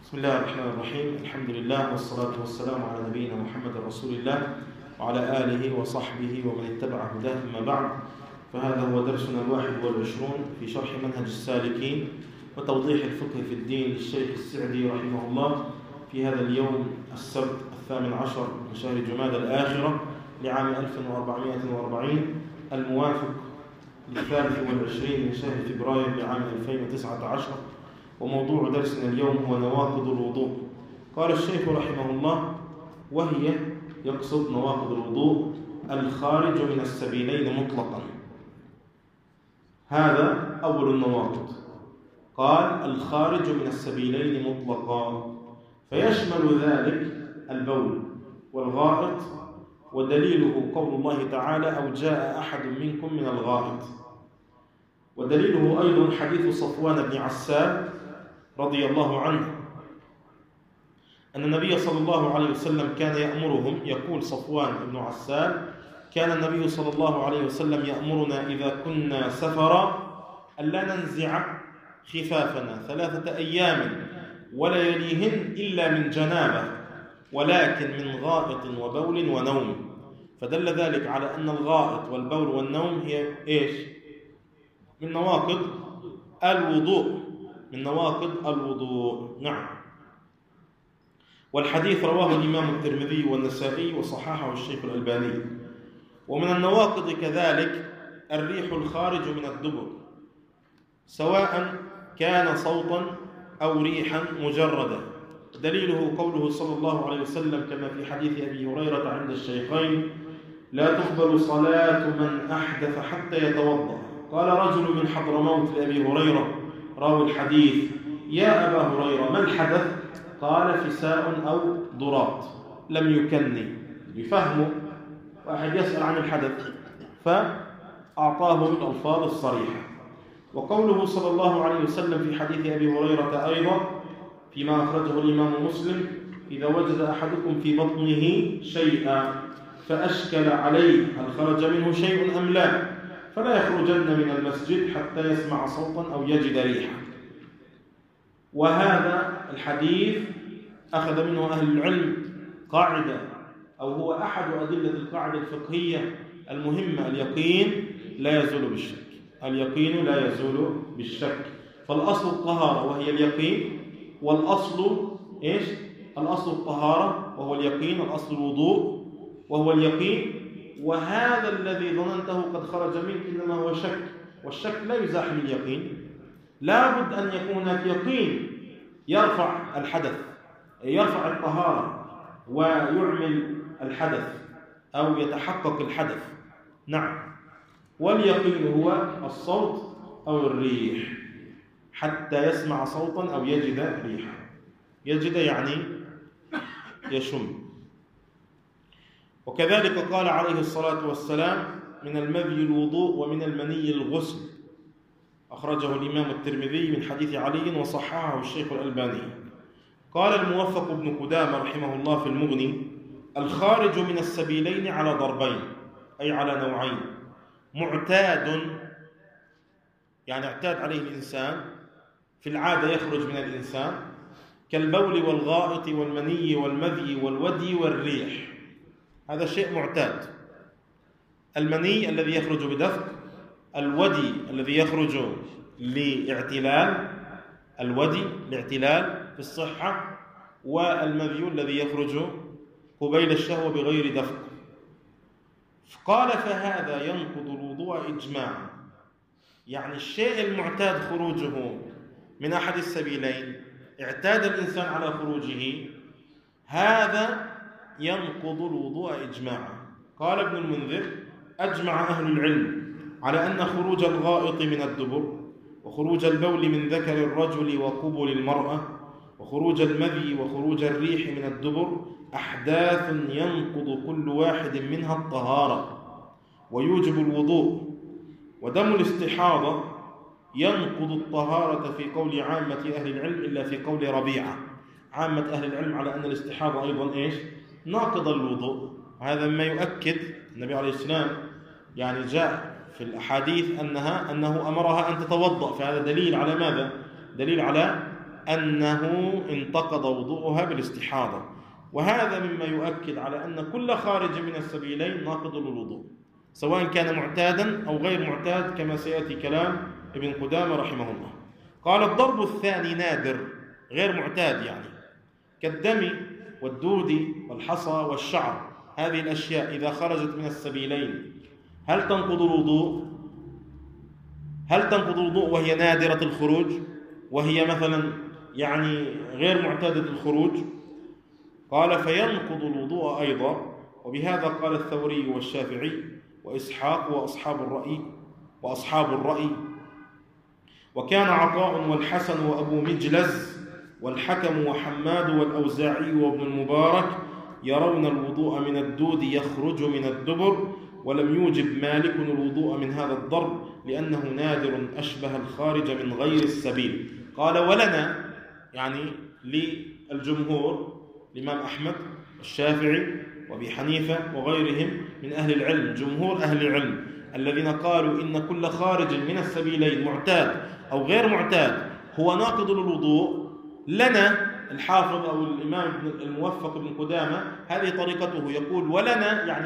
بسم الله الرحمن الرحيم. الحمد لله والصلاة والسلام على نبينا محمد رسول الله وعلى آله وصحبه ومن اتبع هداه. أما بعد، فهذا هو درسنا 21 في شرح منهج السالكين وتوضيح الفقه في الدين للشيخ السعدي رحمه الله في هذا اليوم السبت 18 من شهر جمادى الآخرة لعام 1440 الموافق ل23 من شهر فبراير لعام 2019. وموضوع درسنا اليوم هو نواقض الوضوء. قال الشيخ رحمه الله: وهي يقصد نواقض الوضوء الخارج من السبيلين مطلقا. هذا أول النواقض. قال الخارج من السبيلين مطلقا، فيشمل ذلك البول والغائط، ودليله قول الله تعالى: أو جاء أحد منكم من الغائط. ودليله أيضا حديث صفوان بن عسال رضي الله عنه أن النبي صلى الله عليه وسلم كان يأمرهم. يقول صفوان بن عسال: كان النبي صلى الله عليه وسلم يأمرنا إذا كنا سفرا ألا ننزع خفافنا 3 أيام ولياليهن إلا من جنابة، ولكن من غائط وبول ونوم. فدل ذلك على أن الغائط والبول والنوم هي إيش؟ من نواقض الوضوء، من نواقض الوضوء. نعم. والحديث رواه الإمام الترمذي والنسائي وصححه الشيخ الألباني. ومن النواقض كذلك الريح الخارج من الدبر، سواء كان صوتا أو ريحا مجردة. دليله قوله صلى الله عليه وسلم كما في حديث أبي هريرة عند الشيخين: لا تقبل صلاة من أحدث حتى يتوضأ. قال رجل من حضرموت لأبي هريرة راوي الحديث: يا أبا هريرة ما الحدث؟ قال فساء أو ضراط. لم يكني بفهمه، واحد يسأل عن الحدث فأعطاه الألفاظ الصريحة. وقوله صلى الله عليه وسلم في حديث أبي هريرة أيضا فيما أخرجه الإمام مسلم: إذا وجد أحدكم في بطنه شيئا فأشكل عليه هل خرج منه شيء أم لا فلا يخرجن من المسجد حتى يسمع صوتا أو يجد ريحا. وهذا الحديث أخذ منه أهل العلم قاعدة، أو هو أحد أدلة القاعدة الفقهية المهمة: اليقين لا يزول بالشك. اليقين لا يزول بالشك. فالأصل الطهارة وهي اليقين، والأصل إيش؟ الأصل الطهارة وهو اليقين، الأصل الوضوء وهو اليقين. وهذا الذي ظننته قد خرج منك إنما هو شك، والشك لا يزاحم اليقين. لا بد أن يكون هناك يقين يرفع الحدث، يرفع الطهارة ويعمل الحدث أو يتحقق الحدث. نعم. واليقين هو الصوت أو الريح، حتى يسمع صوتا أو يجد ريحا. يجد يعني يشم. وكذلك قال عليه الصلاة والسلام: من المذي الوضوء ومن المني الغسل. أخرجه الإمام الترمذي من حديث علي وصححه الشيخ الألباني. قال الموفق بن قدامة رحمه الله في المغني: الخارج من السبيلين على ضربين، أي على نوعين: معتاد، يعني اعتاد عليه الإنسان، في العادة يخرج من الإنسان، كالبول والغائط والمني والمذي والودي والريح. هذا شيء معتاد. المني الذي يخرج بدفق، الودي الذي يخرج لاعتلال، الودي لاعتلال في الصحة، والمذي الذي يخرج قبيل الشهوة بغير دفق. قال فهذا ينقض الوضوء إجماعا. يعني الشيء المعتاد خروجه من أحد السبيلين، اعتاد الإنسان على خروجه، هذا ينقض الوضوء إجماعا. قال ابن المنذر: أجمع أهل العلم على أن خروج الغائط من الدبر، وخروج البول من ذكر الرجل وقبل المرأة، وخروج المذي وخروج الريح من الدبر أحداث ينقض كل واحد منها الطهارة ويوجب الوضوء. ودم الاستحاضة ينقض الطهارة في قول عامة أهل العلم إلا في قول ربيعة. عامة أهل العلم على أن الاستحاضة أيضا إيش؟ ناقض الوضوء. وهذا ما يؤكد النبي عليه السلام، يعني جاء في الأحاديث أنه أمرها أن تتوضأ. فهذا دليل على ماذا؟ دليل على أنه انتقض وضوءها بالاستحاضة، وهذا مما يؤكد على أن كل خارج من السبيلين ناقض للوضوء، سواء كان معتادا أو غير معتاد، كما سيأتي كلام ابن قدامة رحمه الله. قال الضرب الثاني نادر غير معتاد، يعني كالدم والدود والحصى والشعر، هذه الأشياء إذا خرجت من السبيلين هل تنقض الوضوء؟ هل تنقض الوضوء وهي نادرة الخروج، وهي مثلا يعني غير معتادة الخروج؟ قال فينقض الوضوء أيضا، وبهذا قال الثوري والشافعي وإسحاق وأصحاب الرأي، وكان عطاء والحسن وأبو مجلز والحكم وحماد والأوزاعي وابن المبارك يرون الوضوء من الدود يخرج من الدبر، ولم يوجب مالك الوضوء من هذا الضرب لأنه نادر أشبه الخارج من غير السبيل. قال ولنا، يعني للجمهور، الإمام أحمد والشافعي وأبي حنيفة وغيرهم من أهل العلم، جمهور أهل العلم الذين قالوا إن كل خارج من السبيلين معتاد أو غير معتاد هو ناقض للوضوء. لنا الحافظ أو الإمام الموفق بن قدامة هذه طريقته، يقول ولنا يعني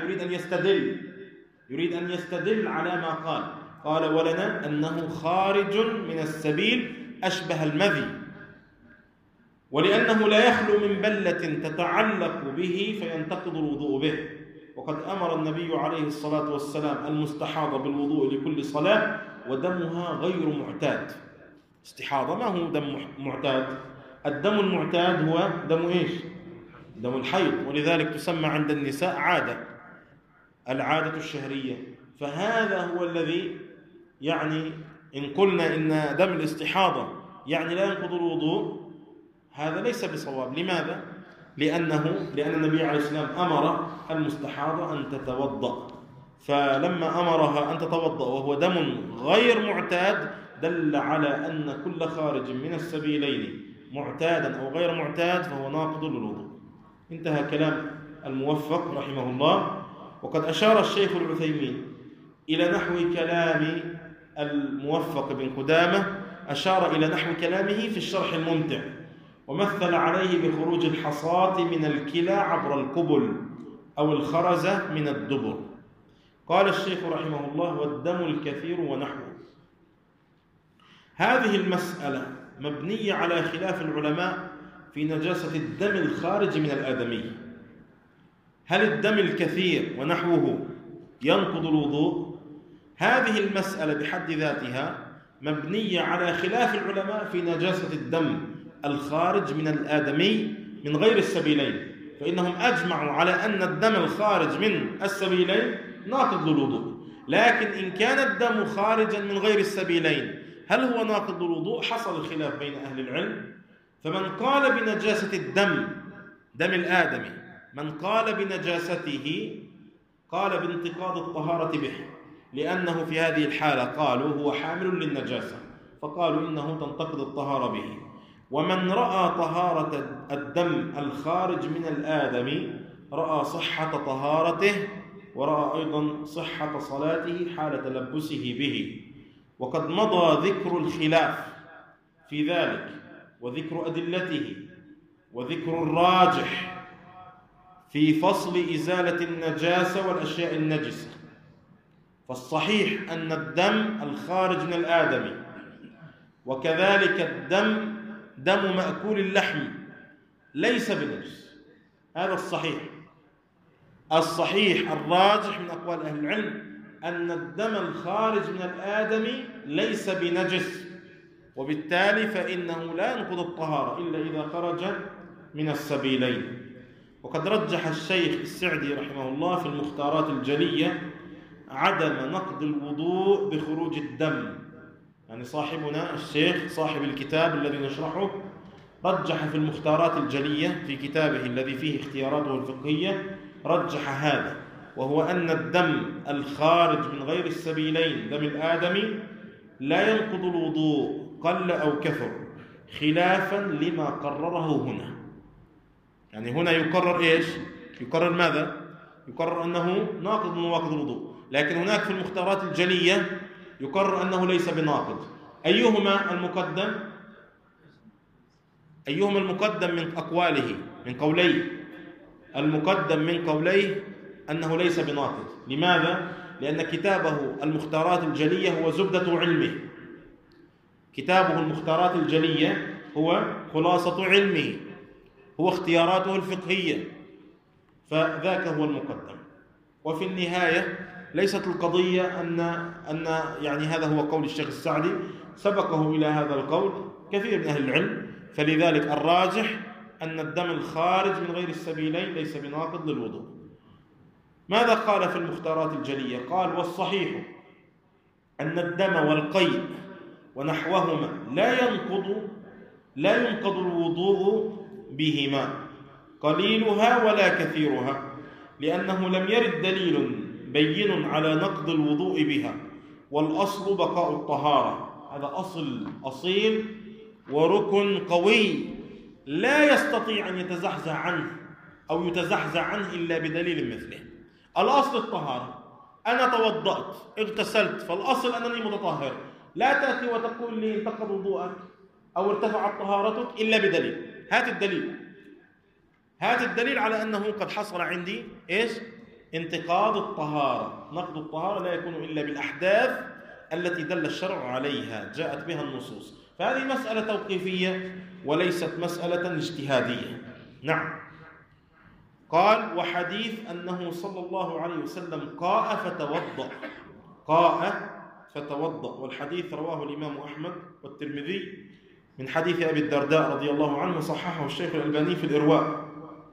يريد أن يستدل على ما قال ولنا أنه خارج من السبيل أشبه المذي، ولأنه لا يخلو من بلة تتعلق به فينتقض الوضوء به، وقد أمر النبي عليه الصلاة والسلام المستحاضة بالوضوء لكل صلاة ودمها غير معتاد. استحاضة ما هو دم معتاد؟ الدم المعتاد هو دم إيش؟ دم الحيض، ولذلك تسمى عند النساء العادة الشهرية. فهذا هو الذي يعني إن قلنا إن دم الاستحاضة يعني لا ينقض الوضوء، هذا ليس بصواب. لماذا؟ لأن النبي عليه السلام أمر المستحاضة أن تتوضأ، فلما أمرها أن تتوضأ وهو دم غير معتاد دل على أن كل خارج من السبيلين معتادا أو غير معتاد فهو ناقض للوضوء. انتهى كلام الموفق رحمه الله. وقد أشار الشيخ العثيمين إلى نحو كلام الموفق بن قدامة، أشار إلى نحو كلامه في الشرح الممتع، ومثل عليه بخروج الحصاة من الكلى عبر القبل أو الخرزة من الدبر. قال الشيخ رحمه الله والدم الكثير ونحوه. هذه المسألة مبنية على خلاف العلماء في نجاسة الدم الخارج من الآدمي. هل الدم الكثير ونحوه ينقض الوضوء؟ هذه المسألة بحد ذاتها مبنية على خلاف العلماء في نجاسة الدم الخارج من الآدمي من غير السبيلين، فإنهم أجمعوا على أن الدم الخارج من السبيلين ناقض للوضوء. لكن إن كان الدم خارجا من غير السبيلين هل هو ناقض للوضوء؟ حصل الخلاف بين أهل العلم. فمن قال بنجاسة دم الآدمي، من قال بنجاسته قال بانتقاض الطهارة به، لأنه في هذه الحالة قالوا هو حامل للنجاسة، فقالوا إنه تنتقض الطهارة به. ومن رأى طهارة الدم الخارج من الآدمي رأى صحة طهارته، ورأى أيضا صحة صلاته حال تلبسه به. وقد مضى ذكر الخلاف في ذلك وذكر أدلته وذكر الراجح في فصل إزالة النجاسة والأشياء النجسة. فالصحيح أن الدم الخارج من الآدمي وكذلك الدم دم مأكول اللحم ليس بنجس، هذا الصحيح الراجح من أقوال أهل العلم أن الدم الخارج من الآدمي ليس بنجس، وبالتالي فإنه لا ينقض الطهارة إلا إذا خرج من السبيلين. وقد رجح الشيخ السعدي رحمه الله في المختارات الجلية عدم نقض الوضوء بخروج الدم. يعني صاحبنا الشيخ صاحب الكتاب الذي نشرحه رجح في المختارات الجلية في كتابه الذي فيه اختياراته الفقهية، رجح هذا، وهو أن الدم الخارج من غير السبيلين دم الآدمي لا ينقض الوضوء قل أو كثر، خلافا لما قرره هنا. يعني هنا يقرر إيش؟ يقرر ماذا؟ يقرر أنه ناقض من نواقض الوضوء، لكن هناك في المختارات الجلية يقرر أنه ليس بناقض. أيهما المقدم؟ أيهما المقدم من أقواله، من قوليه؟ المقدم من قوليه أنه ليس بناقض. لماذا؟ لأن كتابه المختارات الجلية هو زبدة علمه، كتابه المختارات الجلية هو خلاصة علمه، هو اختياراته الفقهية، فذاك هو المقدم. وفي النهاية ليست القضية أن يعني هذا هو قول الشيخ السعدي، سبقه إلى هذا القول كثير من أهل العلم، فلذلك الراجح أن الدم الخارج من غير السبيلين ليس بناقض للوضوء. ماذا قال في المختارات الجلية؟ قال: والصحيح أن الدم والقيء ونحوهما لا ينقض الوضوء بهما قليلها ولا كثيرها، لأنه لم يرد دليل بين على نقض الوضوء بها، والأصل بقاء الطهارة. هذا أصل أصيل وركن قوي لا يستطيع أن يتزحزح عنه أو يتزحزح عنه إلا بدليل مثله. الأصل الطهارة، أنا توضأت اغتسلت فالأصل أنني متطهر، لا تأتي وتقول لي انتقض وضوءك أو ارتفعت طهارتك إلا بدليل. هات الدليل على أنه قد حصل عندي إيش؟ انتقاض الطهارة. نقض الطهارة لا يكون إلا بالأحداث التي دل الشرع عليها، جاءت بها النصوص. فهذه مسألة توقيفية وليست مسألة اجتهادية. نعم. قال: وحديث أنه صلى الله عليه وسلم قاء فتوضأ، والحديث رواه الإمام أحمد والترمذي من حديث أبي الدرداء رضي الله عنه، صححه الشيخ الألباني في الإرواء.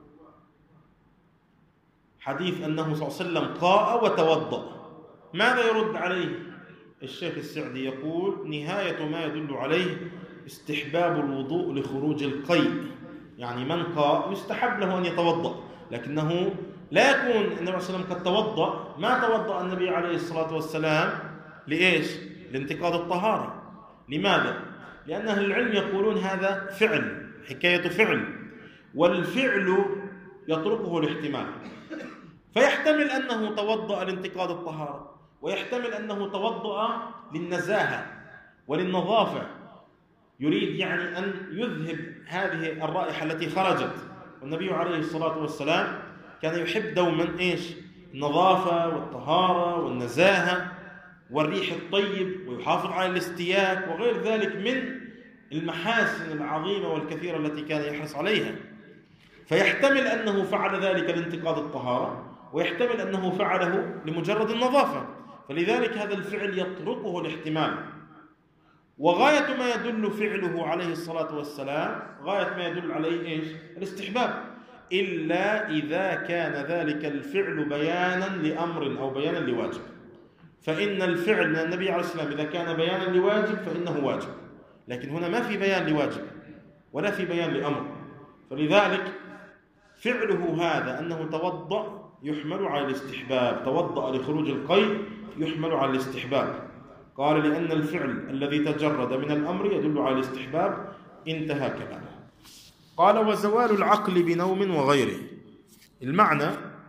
حديث أنه صلى الله عليه وسلم قاء وتوضأ. ماذا يرد عليه الشيخ السعدي؟ يقول: نهاية ما يدل عليه استحباب الوضوء لخروج القيء، يعني من قاء يستحب له أن يتوضأ، لكنه لا يكون النبي عليه الصلاة والسلام قد توضأ. ما توضأ النبي عليه الصلاة والسلام لإيش؟ لانتقاض الطهارة. لماذا؟ لأن أهل العلم يقولون هذا فعل، حكاية فعل، والفعل يطرقه الاحتمال، فيحتمل أنه توضأ لانتقاض الطهارة، ويحتمل أنه توضأ للنزاهة وللنظافة، يريد يعني أن يذهب هذه الرائحة التي خرجت. والنبي عليه الصلاة والسلام كان يحب دوما إيش؟ النظافة والطهارة والنزاهة والريح الطيب، ويحافظ على الاستياك وغير ذلك من المحاسن العظيمة والكثيرة التي كان يحرص عليها. فيحتمل أنه فعل ذلك لانتقاض الطهارة، ويحتمل أنه فعله لمجرد النظافة، فلذلك هذا الفعل يطرقه الاحتمال. وغاية ما يدل فعله عليه الصلاة والسلام، غاية ما يدل عليه إيش؟ الاستحباب، إلا إذا كان ذلك الفعل بيانا لأمر أو بيانا لواجب. فإن الفعل من النبي عليه الصلاة والسلام إذا كان بيانا لواجب فإنه واجب، لكن هنا ما في بيان لواجب ولا في بيان لأمر، فلذلك فعله هذا أنه توضأ يحمل على الاستحباب، توضأ لخروج القيء يحمل على الاستحباب. قال: لأن الفعل الذي تجرد من الأمر يدل على الاستحباب. انتهى كلامه. قال: وزوال العقل بنوم وغيره. المعنى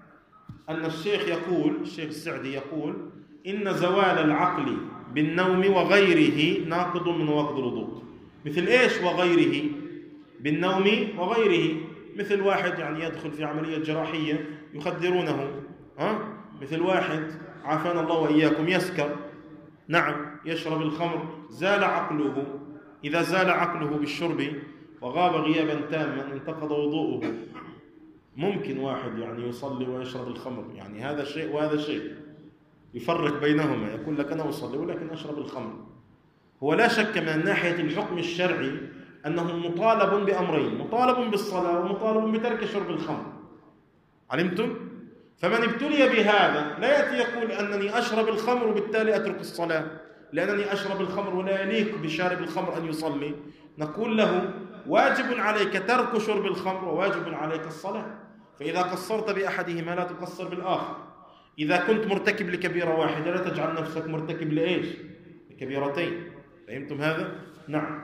أن الشيخ السعدي يقول إن زوال العقل بالنوم وغيره ناقض من نواقض الوضوء. مثل إيش وغيره؟ بالنوم وغيره، مثل واحد يعني يدخل في عملية جراحية يخدرونه، مثل واحد عافانا الله وإياكم يسكر، نعم، يشرب الخمر، زال عقله. إذا زال عقله بالشرب وغاب غيابا تاما انتقض وضوءه. ممكن واحد يعني يصلي ويشرب الخمر، يعني هذا شيء وهذا شيء، يفرق بينهما، يقول لك أنا أصلي ولكن أشرب الخمر. هو لا شك من ناحية الحكم الشرعي أنه مطالب بأمرين، مطالب بالصلاة ومطالب بترك شرب الخمر. علمتم؟ فمن ابتلي بهذا لا يأتي يقول أنني أشرب الخمر وبالتالي أترك الصلاة، لأنني أشرب الخمر ولا يليق بشارب الخمر أن يصلي. نقول له: واجب عليك ترك شرب الخمر وواجب عليك الصلاة، فإذا قصرت بأحدهما لا تقصر بالآخر. إذا كنت مرتكب لكبيرة واحدة لا تجعل نفسك مرتكب لإيش؟ لكبيرتين. فهمتم هذا؟ نعم.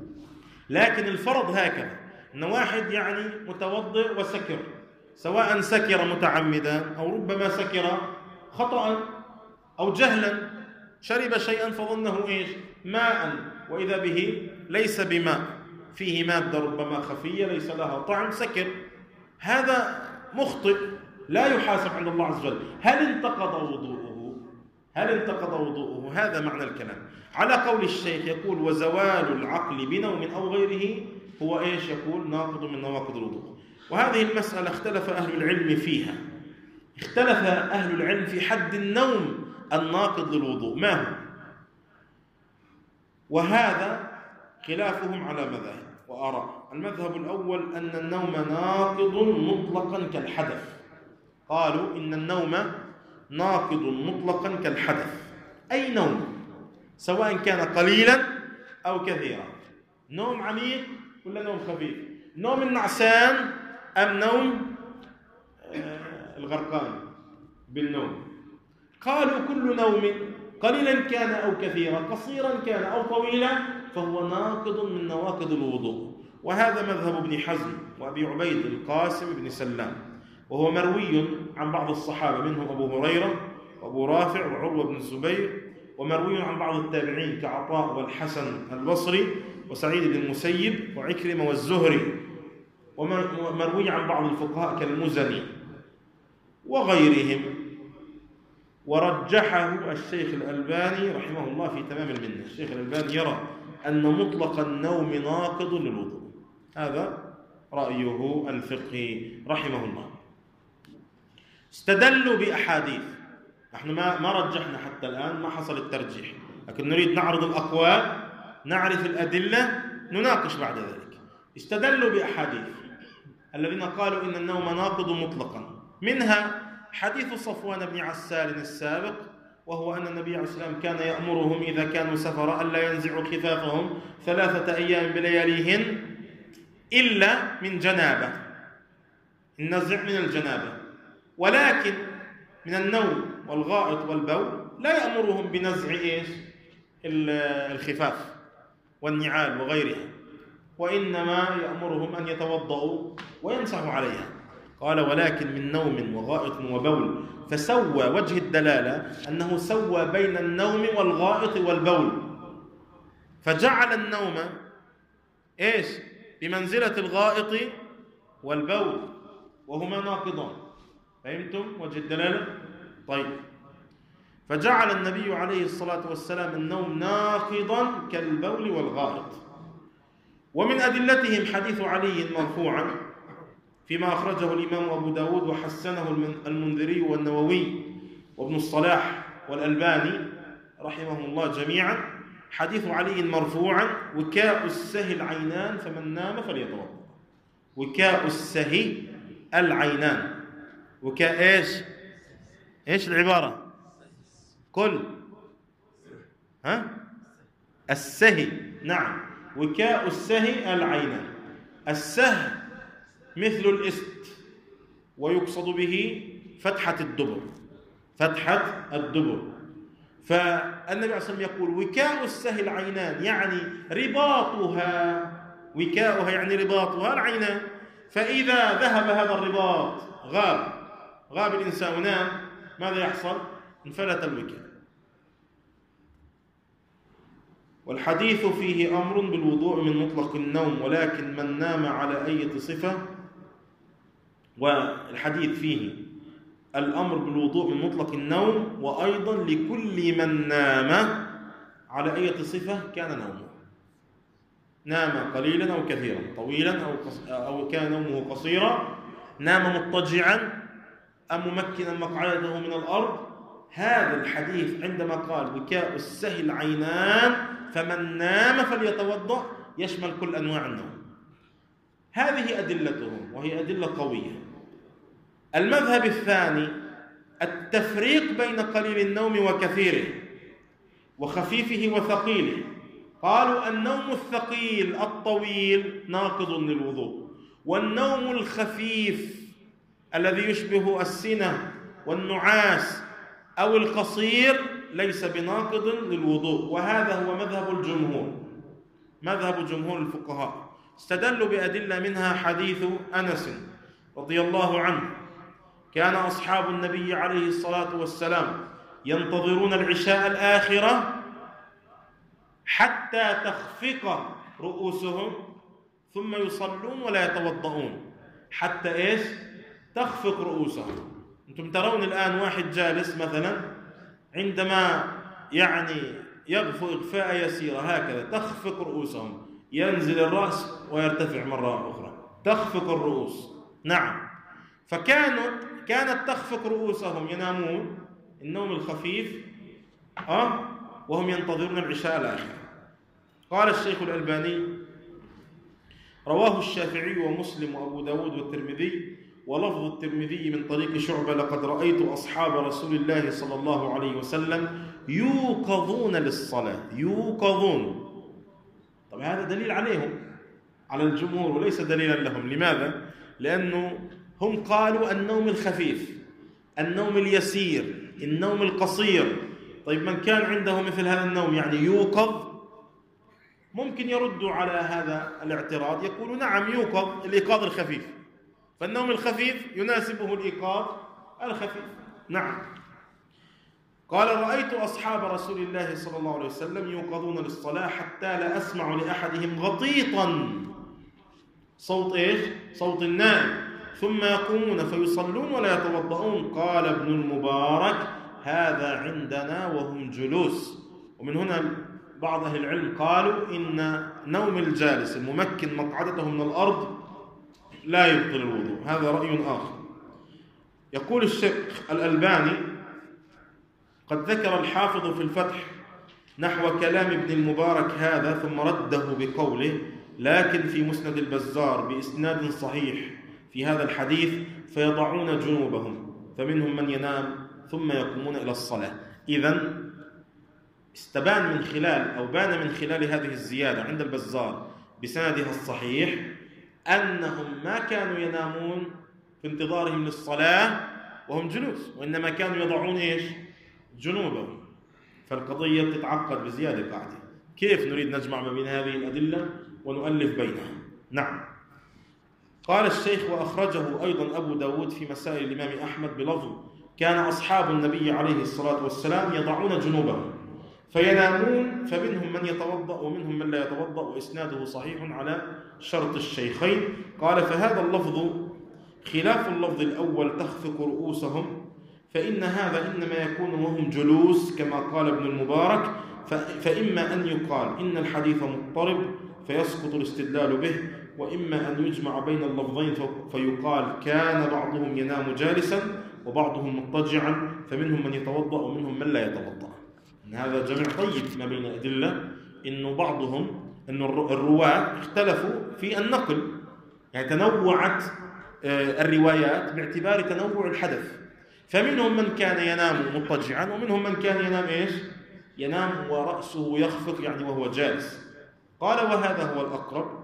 لكن الفرض هكذا، أن واحد يعني متوضئ وسكر، سواء سكر متعمدا أو ربما سكر خطأ أو جهلا، شرب شيئا فظنه إيش؟ ماء، وإذا به ليس بماء، فيه مادة ربما خفية ليس لها طعم، سكر، هذا مخطئ لا يحاسب عند الله عز وجل. هل انتقض وضوءه؟ هل انتقض وضوءه؟ هذا معنى الكلام. على قول الشيخ يقول وزوال العقل بنوم أو غيره هو إيش؟ يقول ناقض من نواقض الوضوء. وهذه المسألة اختلف أهل العلم فيها. اختلف أهل العلم في حد النوم الناقض للوضوء ما هو، وهذا خلافهم على مذاهب وآراء. المذهب الأول أن النوم ناقض مطلقا كالحدث، قالوا إن النوم ناقض مطلقا كالحدث، أي نوم سواء كان قليلا أو كثيرا، نوم عميق ولا نوم خفيف، نوم النعسان أم نوم الغرقان بالنوم. قالوا كل نوم قليلا كان أو كثيرا، قصيرا كان أو طويلا، فهو ناقض من نواقض الوضوء. وهذا مذهب ابن حزم وأبي عبيد القاسم بن سلام، وهو مروي عن بعض الصحابة منهم أبو هريرة وأبو رافع وعروة بن الزبير، ومروي عن بعض التابعين كعطاء والحسن البصري وسعيد بن المسيب وعكرمة والزهري، ومروي عن بعض الفقهاء كالمزني وغيرهم. ورجحه الشيخ الألباني رحمه الله في تمام المنة. الشيخ الألباني يرى أن مطلق النوم ناقض للوضوء، هذا رأيه الفقهي رحمه الله. استدلوا بأحاديث، نحن ما رجحنا حتى الآن، ما حصل الترجيح، لكن نريد نعرض الأقوال، نعرف الأدلة، نناقش بعد ذلك. استدلوا بأحاديث الذين قالوا إن النوم ناقض مطلقا، منها حديث صفوان بن عسال السابق، وهو أن النبي عليه الصلاة والسلام كان يأمرهم إذا كانوا سفرا ألا ينزعوا خفافهم 3 أيام بلياليهن إلا من جنابة، النزع من الجنابة، ولكن من النوم والغائط والبول لا يأمرهم بنزع إيش؟ الخفاف والنعال وغيرها، وإنما يأمرهم أن يتوضأوا ويمسحوا عليها. قال ولكن من نوم وغائط وبول، فسوى وجه الدلالة أنه سوى بين النوم والغائط والبول، فجعل النوم إيش؟ بمنزلة الغائط والبول، وهما ناقضان. فهمتم وجه الدلالة؟ طيب، فجعل النبي عليه الصلاة والسلام النوم ناقضا كالبول والغائط. ومن أدلتهم حديث علي مرفوعا فيما أخرجه الإمام أبو داود وحسنه المنذري والنووي وابن الصلاح والألباني رحمهم الله جميعا. حديث علي مرفوعا وكاء السهي العينان فمن نام فليتوضأ. وكاء السهي العينان، وكاء ايش العبارة؟ كل السهي، نعم، وكاء السهي العينان. السهي مثل الإست، ويقصد به فتحة الدبر، فتحة الدبر. فالنبي عليه الصلاة والسلام يقول وكاء السهي العينان، يعني رباطها، وكاؤها يعني رباطها العينان. فإذا ذهب هذا الرباط، غاب الإنسان ونام، ماذا يحصل؟ انفلت الوكاء. والحديث فيه أمر بالوضوء من مطلق النوم، ولكن من نام على أي صفة. والحديث فيه الأمر بالوضوء من مطلق النوم، وأيضا لكل من نام على أي صفة كان نومه، نام قليلا أو كثيرا، طويلا أو كان نومه قصيرا، نام مضطجعا أم ممكنا مقعده من الأرض. هذا الحديث عندما قال وكاء السهي العينان فمن نام فليتوضأ يشمل كل أنواع النوم. هذه أدلتهم، وهي أدلة قوية. المذهب الثاني التفريق بين قليل النوم وكثيره، وخفيفه وثقيله. قالوا النوم الثقيل الطويل ناقض للوضوء، والنوم الخفيف الذي يشبه السنة والنعاس أو القصير ليس بناقض للوضوء. وهذا هو مذهب الجمهور، مذهب جمهور الفقهاء. استدلوا بأدلة منها حديث أنس رضي الله عنه: كان أصحاب النبي عليه الصلاة والسلام ينتظرون العشاء الآخرة حتى تخفق رؤوسهم ثم يصلون ولا يتوضؤون حتى إيش؟ تخفق رؤوسهم. أنتم ترون الآن واحد جالس مثلا عندما يعني يغفو إغفاء يسيرة هكذا تخفق رؤوسهم، ينزل الرأس ويرتفع مرة أخرى، تخفق الرؤوس. نعم، كانت تخفق رؤوسهم، ينامون النوم الخفيف وهم ينتظرون العشاء الآخر. قال الشيخ الألباني: رواه الشافعي ومسلم وأبو داود والترمذي، ولفظ الترمذي من طريق شعبة: لقد رأيت أصحاب رسول الله صلى الله عليه وسلم يوقظون للصلاة. يوقظون. طب هذا دليل عليهم، على الجمهور، وليس دليلا لهم. لماذا؟ لأنه هم قالوا النوم الخفيف، النوم اليسير، النوم القصير. طيب من كان عنده مثل هذا النوم يعني يوقظ، ممكن يردوا على هذا الاعتراض، يقولوا نعم يوقظ الإيقاظ الخفيف، فالنوم الخفيف يناسبه الإيقاظ الخفيف. نعم. قال: رأيت أصحاب رسول الله صلى الله عليه وسلم يوقظون للصلاة حتى لا أسمع لأحدهم غطيطا، صوت إيش؟ صوت النائم، ثم يقومون فيصلون ولا يتوضؤون. قال ابن المبارك: هذا عندنا وهم جلوس. ومن هنا بعض أهل العلم قالوا إن نوم الجالس الممكن مقعدته من الأرض لا يبطل الوضوء. هذا رأي آخر. يقول الشيخ الألباني: قد ذكر الحافظ في الفتح نحو كلام ابن المبارك هذا، ثم رده بقوله: لكن في مسند البزار بإسناد صحيح في هذا الحديث: فيضعون جنوبهم، فمنهم من ينام ثم يقومون إلى الصلاة. إذن استبان من خلال أو بان من خلال هذه الزيادة عند البزار بسندها الصحيح أنهم ما كانوا ينامون في انتظارهم للصلاة وهم جلوس، وإنما كانوا يضعون إيش؟ جنوبهم. فالقضية تتعقد بزيادة قاعدة. كيف نريد نجمع ما بين هذه الأدلة ونؤلف بينها؟ نعم. قال الشيخ: وأخرجه أيضا أبو داود في مسائل الإمام أحمد بلفظ: كان أصحاب النبي عليه الصلاة والسلام يضعون جنوبهم فينامون، فمنهم من يتوضأ ومنهم من لا يتوضأ، وإسناده صحيح على شرط الشيخين. قال: فهذا اللفظ خلاف اللفظ الأول: تخفق رؤوسهم، فإن هذا إنما يكون وهم جلوس كما قال ابن المبارك، فإما أن يقال إن الحديث مضطرب فيسقط الاستدلال به، وإما أن يجمع بين اللفظين فيقال كان بعضهم ينام جالسا وبعضهم مضطجعا، فمنهم من يتوضأ ومنهم من لا يتوضأ. هذا جمع طيب ما بين أدلة، إنه بعضهم إنه الرواة اختلفوا في النقل، يعني تنوعت الروايات باعتبار تنوع الحدث، فمنهم من كان ينام مضطجعا ومنهم من كان ينام إيش؟ ينام ورأسه يخفق يعني وهو جالس. قال: وهذا هو الأقرب.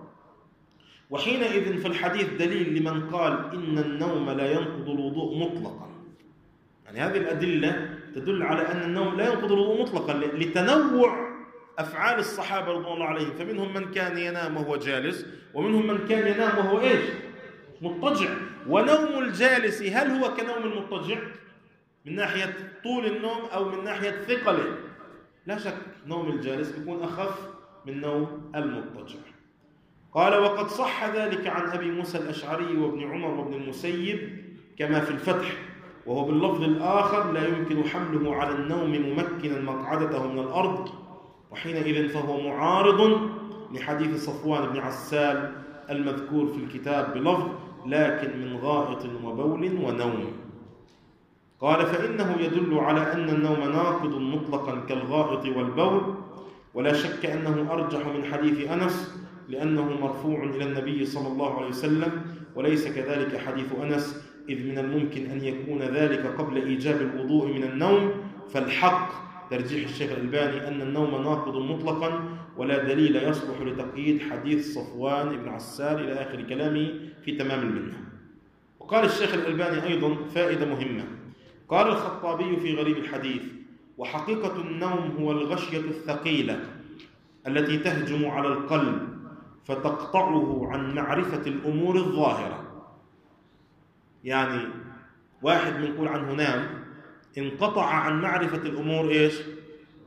وحينئذ في الحديث دليل لمن قال إن النوم لا ينقض الوضوء مطلقا. يعني هذه الأدلة تدل على أن النوم لا ينقض الوضوء مطلقا لتنوع أفعال الصحابة رضوان الله عليهم، فمنهم من كان ينام وهو جالس ومنهم من كان ينام وهو إيش؟ مضطجع. ونوم الجالس هل هو كنوم المضطجع من ناحية طول النوم أو من ناحية ثقله؟ لا شك نوم الجالس يكون أخف من نوم المضطجع. قال: وقد صح ذلك عن أبي موسى الأشعري وابن عمر وابن المسيب كما في الفتح، وهو باللفظ الآخر: لا يمكن حمله على النوم ممكنا مقعدته من الأرض. وحينئذ فهو معارض لحديث صفوان بن عسال المذكور في الكتاب بلفظ: لكن من غائط وبول ونوم. قال: فإنه يدل على أن النوم ناقض مطلقا كالغائط والبول، ولا شك أنه أرجح من حديث أنس لأنه مرفوع إلى النبي صلى الله عليه وسلم، وليس كذلك حديث أنس، إذ من الممكن أن يكون ذلك قبل إيجاب الوضوء من النوم. فالحق ترجيح الشيخ الألباني أن النوم ناقض مطلقا، ولا دليل يصلح لتقييد حديث صفوان بن عسال إلى آخر كلامه في تمام المنة. وقال الشيخ الألباني أيضا فائدة مهمة. قال الخطابي في غريب الحديث: وحقيقة النوم هو الغشية الثقيلة التي تهجم على القلب فتقطعه عن معرفة الأمور الظاهرة. يعني واحد بنقول عنه نام، انقطع عن معرفة الأمور إيش؟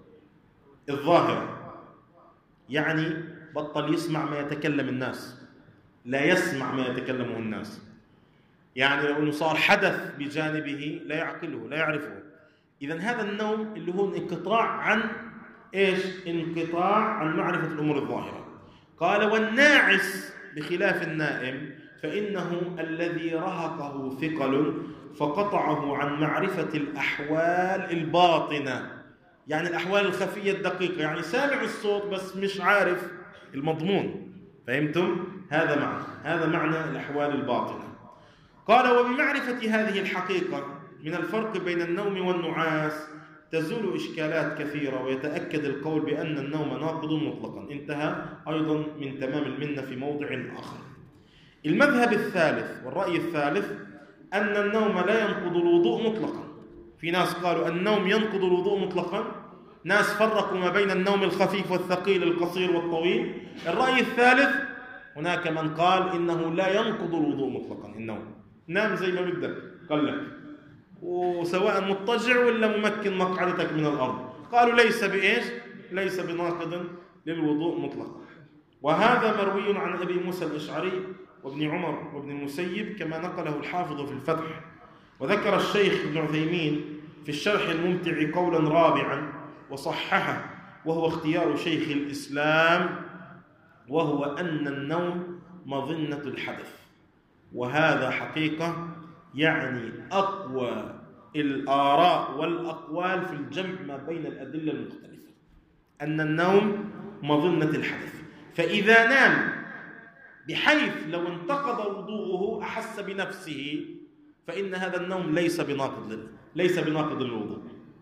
الظاهرة، يعني بطل يسمع ما يتكلم الناس، لا يسمع ما يتكلمه الناس. يعني لو أنه صار حدث بجانبه لا يعقله لا يعرفه. إذن هذا النوم اللي هو انقطاع عن إيش؟ انقطاع عن معرفة الأمور الظاهرة. قال والناعس بخلاف النائم فإنه الذي رهقه ثقل فقطعه عن معرفة الأحوال الباطنة، يعني الأحوال الخفية الدقيقة، يعني سامع الصوت بس مش عارف المضمون. فهمتم؟ هذا معنى الأحوال الباطنة. قال وبمعرفة هذه الحقيقة من الفرق بين النوم والنعاس تزول إشكالات كثيرة ويتأكد القول بأن النوم ناقض مطلقا. انتهى أيضا من تمام المنة في موضع آخر. المذهب الثالث والرأي الثالث أن النوم لا ينقض الوضوء مطلقا. في ناس قالوا النوم ينقض الوضوء مطلقا، ناس فرقوا ما بين النوم الخفيف والثقيل القصير والطويل. الرأي الثالث هناك من قال إنه لا ينقض الوضوء مطلقا. النوم نام زي ما بدك قال لك، وسواء مضطجع ولا ممكن مقعدتك من الأرض. قالوا ليس بإيش؟ ليس بناقض للوضوء مطلقا. وهذا مروي عن أبي موسى الأشعري وابن عمر وابن المسيب كما نقله الحافظ في الفتح. وذكر الشيخ ابن عثيمين في الشرح الممتع قولا رابعا وصححه وهو اختيار شيخ الإسلام، وهو أن النوم مظنة الحدث. وهذا حقيقة يعني أقوى الآراء والأقوال في الجمع ما بين الأدلة المختلفة، أن النوم مظنة الحدث. فإذا نام بحيث لو انتقض وضوءه أحس بنفسه فإن هذا النوم ليس بناقض للوضوء.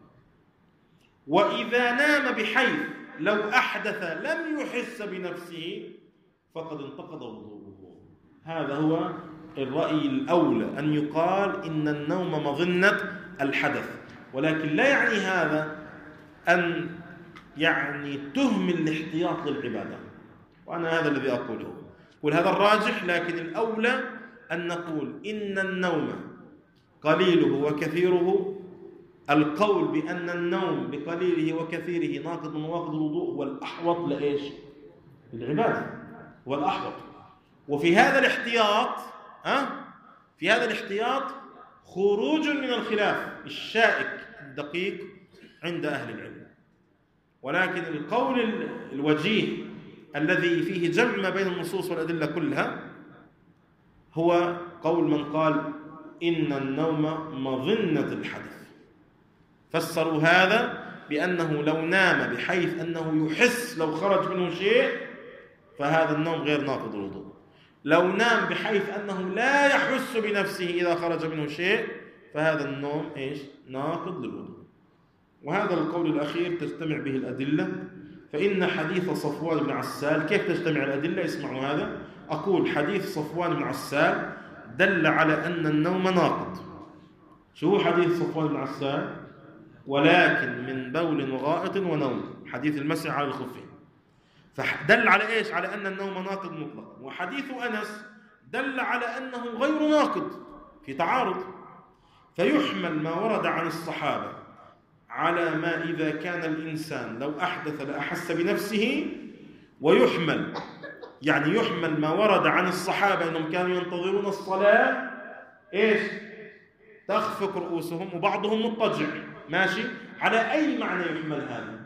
وإذا نام بحيث لو أحدث لم يحس بنفسه فقد انتقض وضوءه. هذا هو الرأي الأولى، أن يقال إن النوم مظنة الحدث. ولكن لا يعني هذا أن يعني تهمل الاحتياط للعبادة، وأنا هذا الذي أقوله. هذا الراجح، لكن الأولى أن نقول إن النوم قليله وكثيره، القول بأن النوم بقليله وكثيره ناقض من نواقض الوضوء هو الأحوط لإيش؟ للعبادة، هو الأحوط. وفي هذا الاحتياط خروج من الخلاف الشائك الدقيق عند أهل العلم. ولكن القول الوجيه الذي فيه جمع ما بين النصوص والأدلة كلها هو قول من قال إن النوم مظنة الحدث. فسروا هذا بأنه لو نام بحيث أنه يحس لو خرج منه شيء فهذا النوم غير ناقض الوضوء. لو نام بحيث أنه لا يحس بنفسه إذا خرج منه شيء فهذا النوم إيش؟ ناقض للوضوء. وهذا القول الأخير تجتمع به الأدلة. فإن حديث صفوان بن عسال، كيف تجتمع الأدلة؟ اسمعوا هذا. أقول حديث صفوان بن عسال دل على أن النوم ناقض. شو هو حديث صفوان بن عسال؟ ولكن من بول وغائط ونوم، حديث المسح على الخفين. فدل على إيش؟ على أن النوم ناقض مطلق. وحديث أنس دل على أنه غير ناقض، في تعارض. فيحمل ما ورد عن الصحابة على ما إذا كان الإنسان لو أحدث لأحس بنفسه، ويحمل يحمل ما ورد عن الصحابة أنهم كانوا ينتظرون الصلاة إيش؟ تخفق رؤوسهم وبعضهم مضطجع، ماشي؟ على أي معنى يحمل هذا؟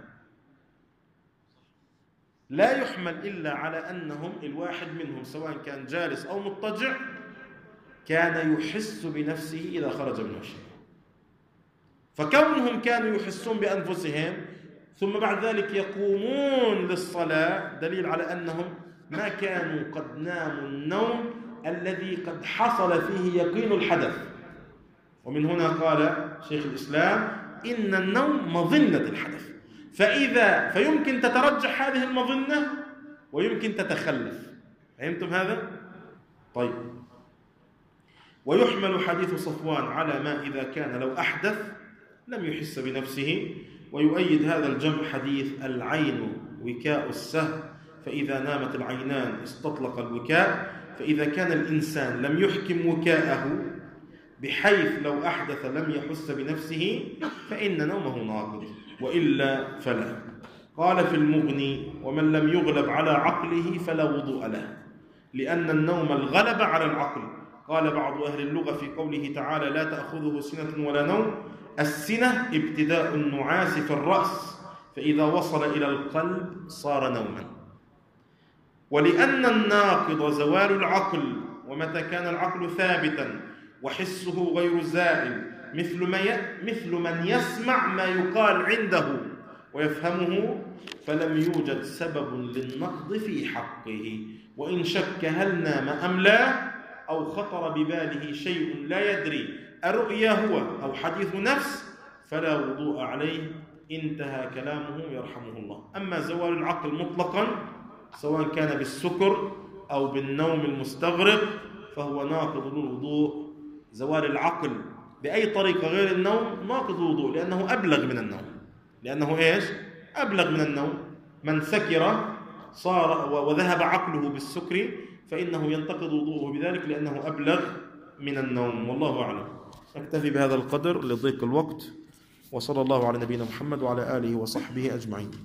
لا يحمل إلا على أنهم الواحد منهم سواء كان جالس أو مضطجع كان يحس بنفسه إذا خرج منه شيء. فكونهم كانوا يحسون بأنفسهم ثم بعد ذلك يقومون للصلاة دليل على أنهم ما كانوا قد ناموا النوم الذي قد حصل فيه يقين الحدث. ومن هنا قال شيخ الإسلام إن النوم مظنة الحدث. فيمكن تترجح هذه المظنة ويمكن تتخلف. فهمتم هذا؟ طيب. ويحمل حديث صفوان على ما إذا كان لو أحدث لم يحس بنفسه. ويؤيد هذا الجمع حديث العين وكاء السهم، فإذا نامت العينان استطلق الوكاء. فإذا كان الإنسان لم يحكم وكاءه بحيث لو أحدث لم يحس بنفسه فإن نومه ناقض، وإلا فلا. قال في المغني: ومن لم يغلب على عقله فلا وضوء له. لأن النوم الغلب على العقل. قال بعض أهل اللغة في قوله تعالى لا تأخذه سنة ولا نوم: السنة ابتداء النعاس في الرأس، فإذا وصل إلى القلب صار نوما. ولأن الناقض زوال العقل، ومتى كان العقل ثابتا وحسه غير زائل، مثل من يسمع ما يقال عنده ويفهمه، فلم يوجد سبب للنقض في حقه، وإن شك هل نام أم لا، أو خطر بباله شيء لا يدري أرؤيا هو أو حديث نفس، فلا وضوء عليه. انتهى كلامه يرحمه الله. أما زوال العقل مطلقا سواء كان بالسكر أو بالنوم المستغرق فهو ناقض للوضوء. زوال العقل بأي طريقة غير النوم ناقض الوضوء، لأنه أبلغ من النوم. لأنه إيش؟ أبلغ من النوم. من سكر صار وذهب عقله بالسكر فإنه ينتقض وضوءه بذلك، لأنه أبلغ من النوم. والله أعلم. أكتفي بهذا القدر لضيق الوقت، وصلى الله على نبينا محمد وعلى آله وصحبه أجمعين.